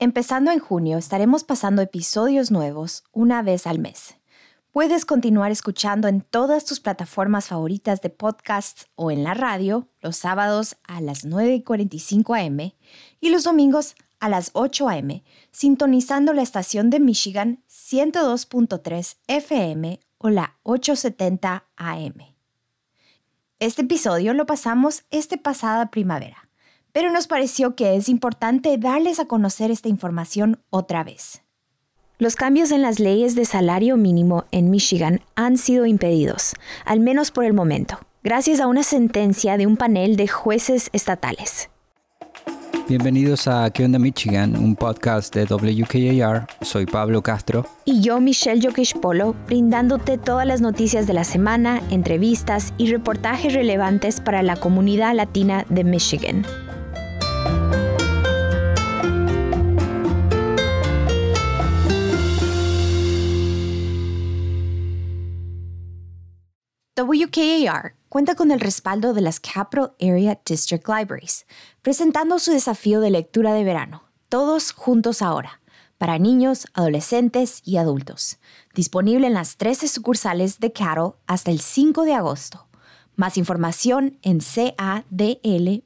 Empezando en junio, estaremos pasando episodios nuevos una vez al mes. Puedes continuar escuchando en todas tus plataformas favoritas de podcasts o en la radio los sábados a las 9:45 a.m. y los domingos a las 8 a.m., sintonizando la estación de Michigan 102.3 FM o la 870 AM. Este episodio lo pasamos pasada primavera, pero nos pareció que es importante darles a conocer esta información otra vez. Los cambios en las leyes de salario mínimo en Michigan han sido impedidos, al menos por el momento, gracias a una sentencia de un panel de jueces estatales. Bienvenidos a ¿Qué onda Michigan?, un podcast de WKAR. Soy Pablo Castro. Y yo, Michelle Jokish Polo, brindándote todas las noticias de la semana, entrevistas y reportajes relevantes para la comunidad latina de Michigan. WKAR cuenta con el respaldo de las Capital Area District Libraries, presentando su desafío de lectura de verano, Todos Juntos Ahora, para niños, adolescentes y adultos. Disponible en las 13 sucursales de Capital hasta el 5 de agosto. Más información en cadl.org.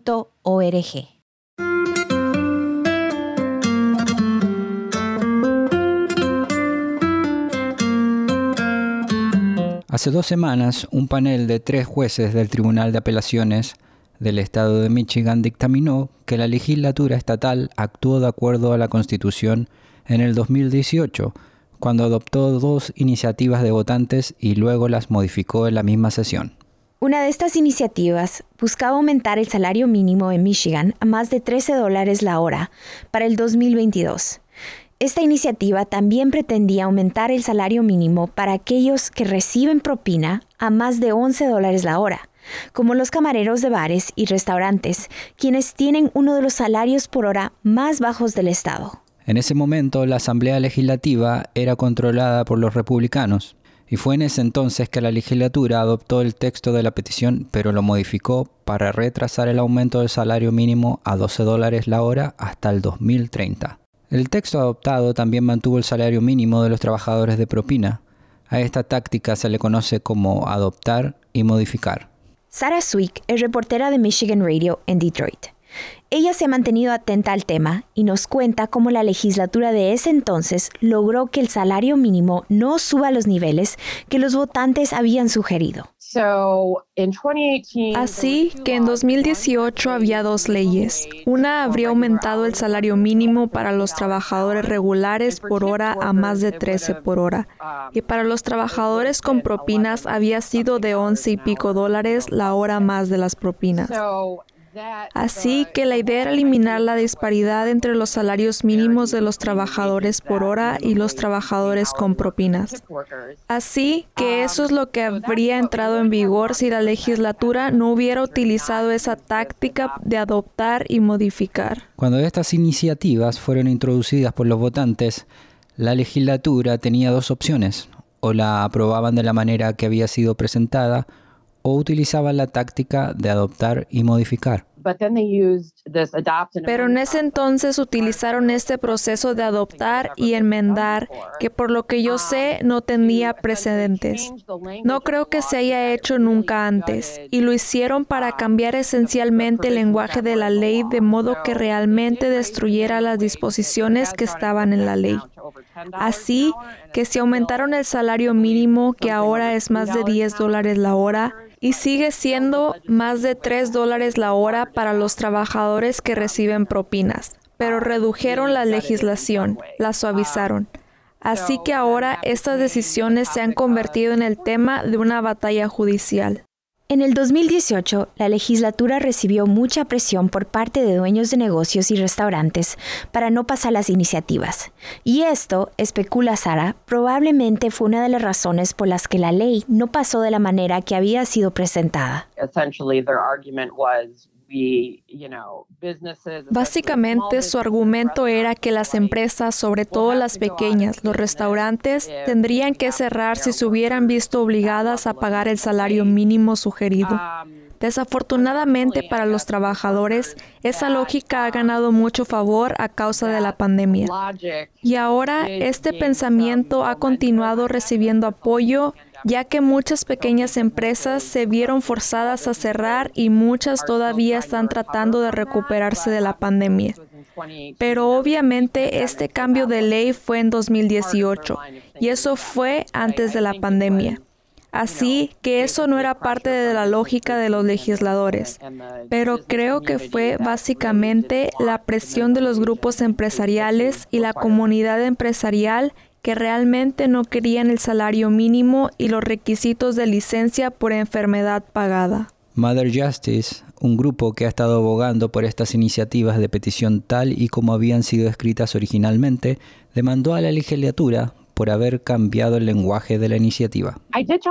Hace 2 semanas, un panel de 3 jueces del Tribunal de Apelaciones del Estado de Michigan dictaminó que la legislatura estatal actuó de acuerdo a la Constitución en el 2018, cuando adoptó 2 iniciativas de votantes y luego las modificó en la misma sesión. Una de estas iniciativas buscaba aumentar el salario mínimo en Michigan a más de $13 la hora para el 2022. Esta iniciativa también pretendía aumentar el salario mínimo para aquellos que reciben propina a más de $11 la hora, como los camareros de bares y restaurantes, quienes tienen uno de los salarios por hora más bajos del estado. En ese momento, la Asamblea Legislativa era controlada por los republicanos, y fue en ese entonces que la legislatura adoptó el texto de la petición, pero lo modificó para retrasar el aumento del salario mínimo a $12 la hora hasta el 2030. El texto adoptado también mantuvo el salario mínimo de los trabajadores de propina. A esta táctica se le conoce como adoptar y modificar. Sarah Swick es reportera de Michigan Radio en Detroit. Ella se ha mantenido atenta al tema y nos cuenta cómo la legislatura de ese entonces logró que el salario mínimo no suba a los niveles que los votantes habían sugerido. Así que en 2018 había 2 leyes. Una habría aumentado el salario mínimo para los trabajadores regulares por hora a más de 13 por hora. Y para los trabajadores con propinas había sido de $11 y pico la hora más de las propinas. Así que la idea era eliminar la disparidad entre los salarios mínimos de los trabajadores por hora y los trabajadores con propinas. Así que eso es lo que habría entrado en vigor si la legislatura no hubiera utilizado esa táctica de adoptar y modificar. Cuando estas iniciativas fueron introducidas por los votantes, la legislatura tenía 2 opciones: o la aprobaban de la manera que había sido presentada, o utilizaban la táctica de adoptar y modificar. Pero en ese entonces utilizaron este proceso de adoptar y enmendar, que por lo que yo sé no tenía precedentes. No creo que se haya hecho nunca antes, y lo hicieron para cambiar esencialmente el lenguaje de la ley de modo que realmente destruyera las disposiciones que estaban en la ley. Así que se aumentaron el salario mínimo, que ahora es más de $10 la hora, y sigue siendo más de $3 la hora para los trabajadores que reciben propinas, pero redujeron la legislación, la suavizaron. Así que ahora estas decisiones se han convertido en el tema de una batalla judicial. En el 2018, la legislatura recibió mucha presión por parte de dueños de negocios y restaurantes para no pasar las iniciativas. Y esto, especula Sarah, probablemente fue una de las razones por las que la ley no pasó de la manera que había sido presentada. Básicamente, su argumento era que las empresas, sobre todo las pequeñas, los restaurantes, tendrían que cerrar si se hubieran visto obligadas a pagar el salario mínimo sugerido. Desafortunadamente para los trabajadores, esa lógica ha ganado mucho favor a causa de la pandemia. Y ahora este pensamiento ha continuado recibiendo apoyo, ya que muchas pequeñas empresas se vieron forzadas a cerrar y muchas todavía están tratando de recuperarse de la pandemia. Pero obviamente este cambio de ley fue en 2018 y eso fue antes de la pandemia. Así que eso no era parte de la lógica de los legisladores, pero creo que fue básicamente la presión de los grupos empresariales y la comunidad empresarial que realmente no querían el salario mínimo y los requisitos de licencia por enfermedad pagada. Mother Justice, un grupo que ha estado abogando por estas iniciativas de petición tal y como habían sido escritas originalmente, demandó a la legislatura por haber cambiado el lenguaje de la iniciativa.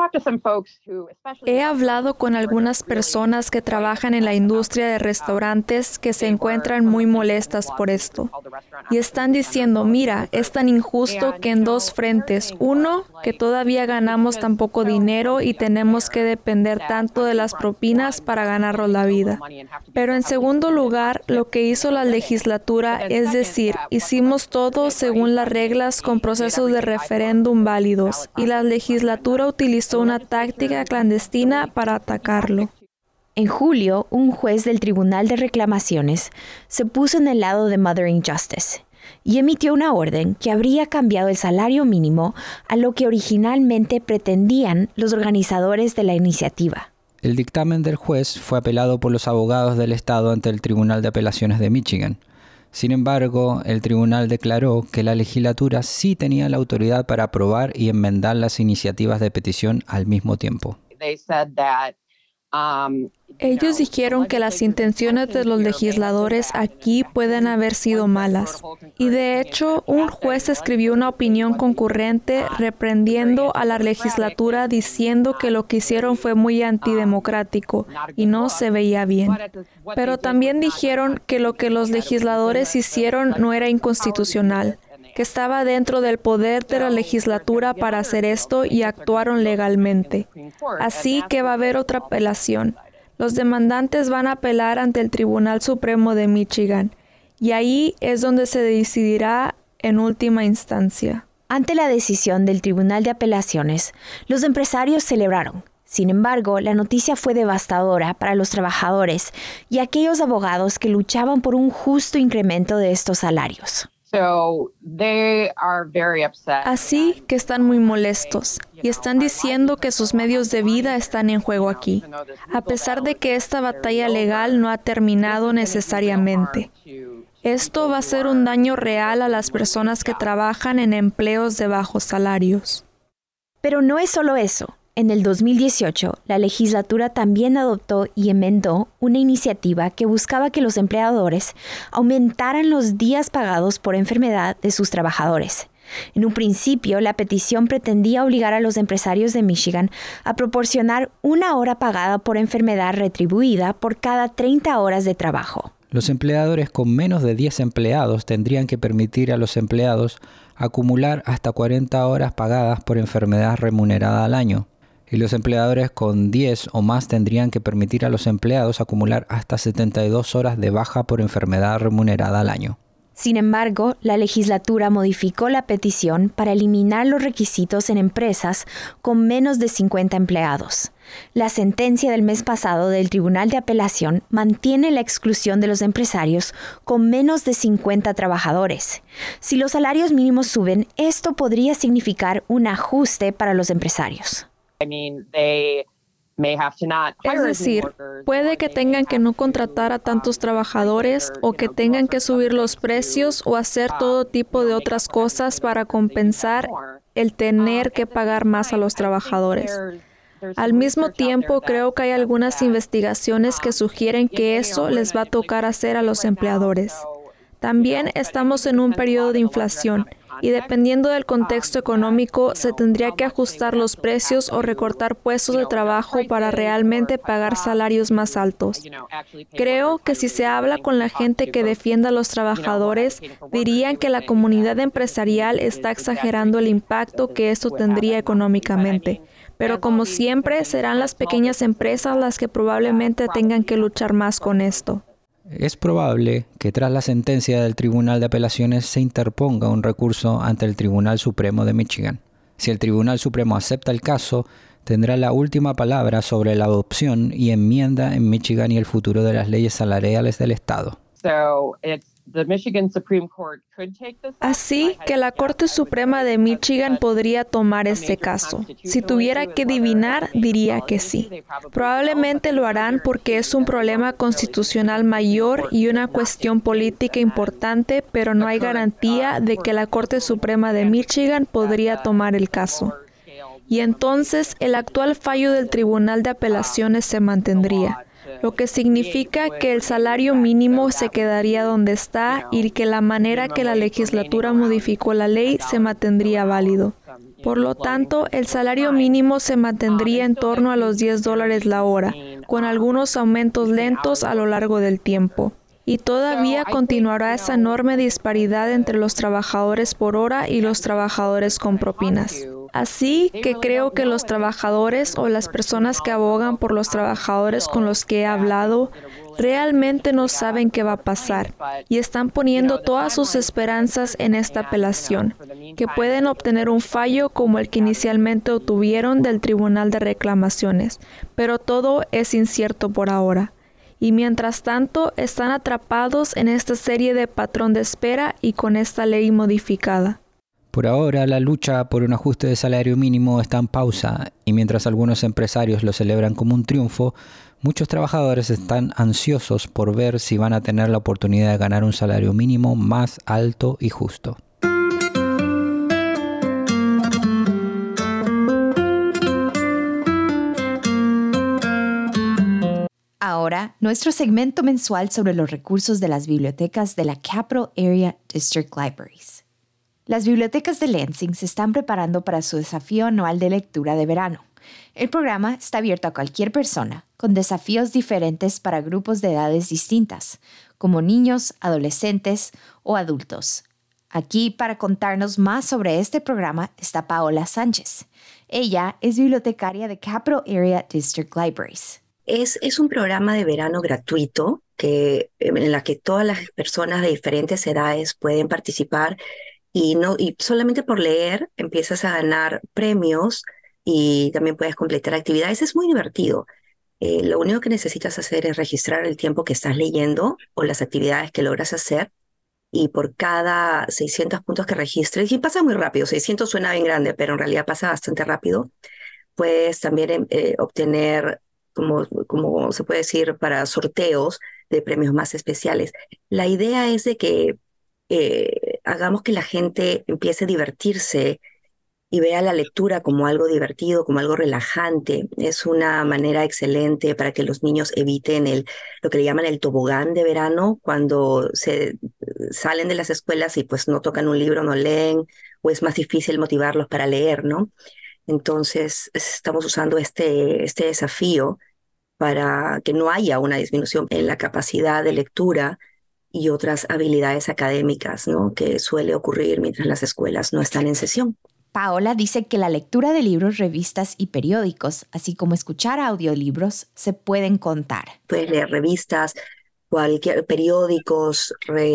He hablado con algunas personas que trabajan en la industria de restaurantes que se encuentran muy molestas por esto. Y están diciendo, mira, es tan injusto que en dos frentes. Uno, que todavía ganamos tan poco dinero y tenemos que depender tanto de las propinas para ganarnos la vida. Pero en segundo lugar, lo que hizo la legislatura es decir, hicimos todo según las reglas con procesos de referéndum válidos y la legislatura utilizó una táctica clandestina para atacarlo. En julio, un juez del Tribunal de Reclamaciones se puso en el lado de Mother Injustice y emitió una orden que habría cambiado el salario mínimo a lo que originalmente pretendían los organizadores de la iniciativa. El dictamen del juez fue apelado por los abogados del estado ante el Tribunal de Apelaciones de Michigan. Sin embargo, el tribunal declaró que la legislatura sí tenía la autoridad para aprobar y enmendar las iniciativas de petición al mismo tiempo. Ellos dijeron que las intenciones de los legisladores aquí pueden haber sido malas. Y de hecho, un juez escribió una opinión concurrente reprendiendo a la legislatura diciendo que lo que hicieron fue muy antidemocrático y no se veía bien. Pero también dijeron que lo que los legisladores hicieron no era inconstitucional, que estaba dentro del poder de la legislatura para hacer esto y actuaron legalmente. Así que va a haber otra apelación. Los demandantes van a apelar ante el Tribunal Supremo de Michigan y ahí es donde se decidirá en última instancia. Ante la decisión del Tribunal de Apelaciones, los empresarios celebraron. Sin embargo, la noticia fue devastadora para los trabajadores y aquellos abogados que luchaban por un justo incremento de estos salarios. Así que están muy molestos y están diciendo que sus medios de vida están en juego aquí, a pesar de que esta batalla legal no ha terminado necesariamente. Esto va a ser un daño real a las personas que trabajan en empleos de bajos salarios. Pero no es solo eso. En el 2018, la legislatura también adoptó y enmendó una iniciativa que buscaba que los empleadores aumentaran los días pagados por enfermedad de sus trabajadores. En un principio, la petición pretendía obligar a los empresarios de Michigan a proporcionar 1 hora pagada por enfermedad retribuida por cada 30 horas de trabajo. Los empleadores con menos de 10 empleados tendrían que permitir a los empleados acumular hasta 40 horas pagadas por enfermedad remunerada al año. Y los empleadores con 10 o más tendrían que permitir a los empleados acumular hasta 72 horas de baja por enfermedad remunerada al año. Sin embargo, la legislatura modificó la petición para eliminar los requisitos en empresas con menos de 50 empleados. La sentencia del mes pasado del Tribunal de Apelación mantiene la exclusión de los empresarios con menos de 50 trabajadores. Si los salarios mínimos suben, esto podría significar un ajuste para los empresarios. Es decir, puede que tengan que no contratar a tantos trabajadores o que tengan que subir los precios o hacer todo tipo de otras cosas para compensar el tener que pagar más a los trabajadores. Al mismo tiempo, creo que hay algunas investigaciones que sugieren que eso les va a tocar hacer a los empleadores. También estamos en un periodo de inflación y dependiendo del contexto económico se tendría que ajustar los precios o recortar puestos de trabajo para realmente pagar salarios más altos. Creo que si se habla con la gente que defiende a los trabajadores, dirían que la comunidad empresarial está exagerando el impacto que esto tendría económicamente. pero como siempre serán las pequeñas empresas las que probablemente tengan que luchar más con esto. Es probable que tras la sentencia del Tribunal de Apelaciones se interponga un recurso ante el Tribunal Supremo de Michigan. Si el Tribunal Supremo acepta el caso, tendrá la última palabra sobre la adopción y enmienda en Michigan y el futuro de las leyes salariales del estado. Así que la Corte Suprema de Michigan podría tomar este caso. Si tuviera que adivinar, diría que sí. Probablemente lo harán porque es un problema constitucional mayor y una cuestión política importante, pero no hay garantía de que la Corte Suprema de Michigan podría tomar el caso. Y entonces el actual fallo del Tribunal de Apelaciones se mantendría, lo que significa que el salario mínimo se quedaría donde está y que la manera que la legislatura modificó la ley se mantendría válido. Por lo tanto, el salario mínimo se mantendría en torno a los $10 la hora, con algunos aumentos lentos a lo largo del tiempo. Y todavía continuará esa enorme disparidad entre los trabajadores por hora y los trabajadores con propinas. Así que creo que los trabajadores o las personas que abogan por los trabajadores con los que he hablado realmente no saben qué va a pasar y están poniendo todas sus esperanzas en esta apelación, que pueden obtener un fallo como el que inicialmente obtuvieron del Tribunal de Reclamaciones, pero todo es incierto por ahora. Y mientras tanto, están atrapados en esta serie de patrón de espera y con esta ley modificada. Por ahora, la lucha por un ajuste de salario mínimo está en pausa y mientras algunos empresarios lo celebran como un triunfo, muchos trabajadores están ansiosos por ver si van a tener la oportunidad de ganar un salario mínimo más alto y justo. Ahora, nuestro segmento mensual sobre los recursos de las bibliotecas de la Capital Area District Libraries. Las bibliotecas de Lansing se están preparando para su desafío anual de lectura de verano. El programa está abierto a cualquier persona, con desafíos diferentes para grupos de edades distintas, como niños, adolescentes o adultos. Aquí, para contarnos más sobre este programa, está Paola Sánchez. Ella es bibliotecaria de Capital Area District Libraries. Es un programa de verano gratuito en la que todas las personas de diferentes edades pueden participar y solamente por leer empiezas a ganar premios y también puedes completar actividades. Es muy divertido. Lo único que necesitas hacer es registrar el tiempo que estás leyendo o las actividades que logras hacer y por cada 600 puntos que registres, y pasa muy rápido, 600 suena bien grande, pero en realidad pasa bastante rápido, puedes también obtener, como se puede decir, para sorteos de premios más especiales. La idea es de que hagamos que la gente empiece a divertirse y vea la lectura como algo divertido, como algo relajante. Es una manera excelente para que los niños eviten lo que le llaman el tobogán de verano, cuando se salen de las escuelas y pues no tocan un libro, no leen, o es más difícil motivarlos para leer, ¿no? Entonces estamos usando este desafío para que no haya una disminución en la capacidad de lectura y otras habilidades académicas, ¿no?, que suele ocurrir mientras las escuelas no están en sesión. Paola dice que la lectura de libros, revistas y periódicos, así como escuchar audiolibros, se pueden contar. Puedes leer revistas, cualquier periódicos,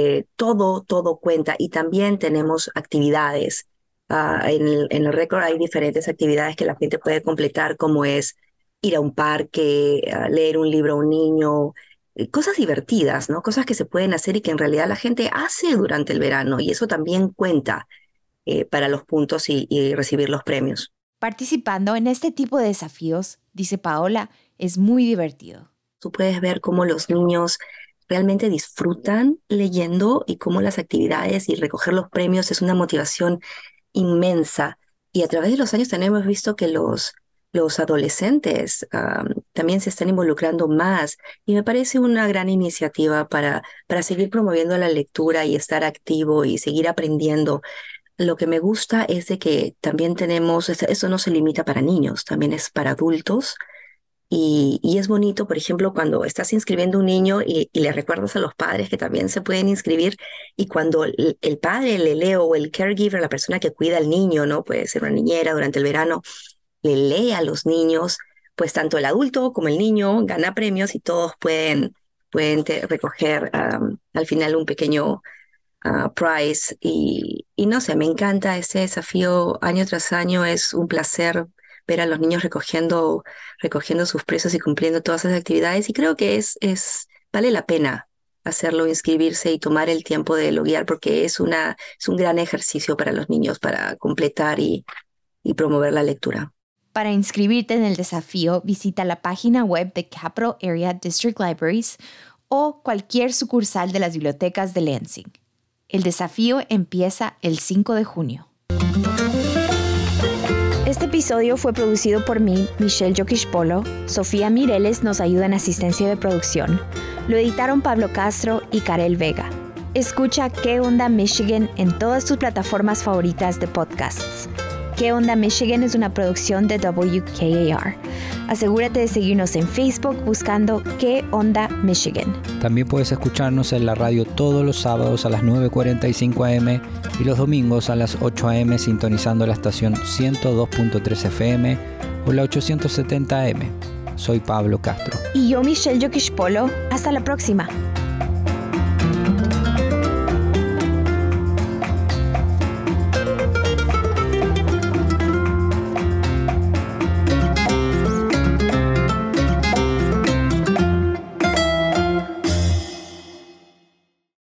todo cuenta. Y también tenemos actividades. En el récord hay diferentes actividades que la gente puede completar, como es ir a un parque, leer un libro a un niño, cosas divertidas, ¿no? Cosas que se pueden hacer y que en realidad la gente hace durante el verano, y eso también cuenta para los puntos y recibir los premios. Participando en este tipo de desafíos, dice Paola, es muy divertido. Tú puedes ver cómo los niños realmente disfrutan leyendo y cómo las actividades y recoger los premios es una motivación inmensa. Y a través de los años también hemos visto que los adolescentes también se están involucrando más, y me parece una gran iniciativa para seguir promoviendo la lectura y estar activo y seguir aprendiendo. Lo que me gusta es de que también tenemos, eso no se limita para niños, también es para adultos, y es bonito, por ejemplo, cuando estás inscribiendo a un niño y le recuerdas a los padres que también se pueden inscribir, y cuando el padre le lee, o el caregiver, la persona que cuida al niño, ¿no?, puede ser una niñera durante el verano, le lee a los niños, pues tanto el adulto como el niño gana premios y todos pueden recoger al final un pequeño prize. Y no sé, me encanta ese desafío año tras año. Es un placer ver a los niños recogiendo sus premios y cumpliendo todas esas actividades. Y creo que vale la pena hacerlo, inscribirse y tomar el tiempo de loguear, porque es un gran ejercicio para los niños para completar y promover la lectura. Para inscribirte en el desafío, visita la página web de Capital Area District Libraries o cualquier sucursal de las bibliotecas de Lansing. El desafío empieza el 5 de junio. Este episodio fue producido por mí, Michelle Yokish-Polo. Sofía Mireles nos ayuda en asistencia de producción. Lo editaron Pablo Castro y Karel Vega. Escucha ¿Qué onda Michigan? En todas tus plataformas favoritas de podcasts. ¿Qué onda Michigan? Es una producción de WKAR. Asegúrate de seguirnos en Facebook buscando ¿Qué onda Michigan? También puedes escucharnos en la radio todos los sábados a las 9:45 am y los domingos a las 8 am sintonizando la estación 102.3 FM o la 870 AM. Soy Pablo Castro. Y yo, Michelle Yokish-Polo. Hasta la próxima.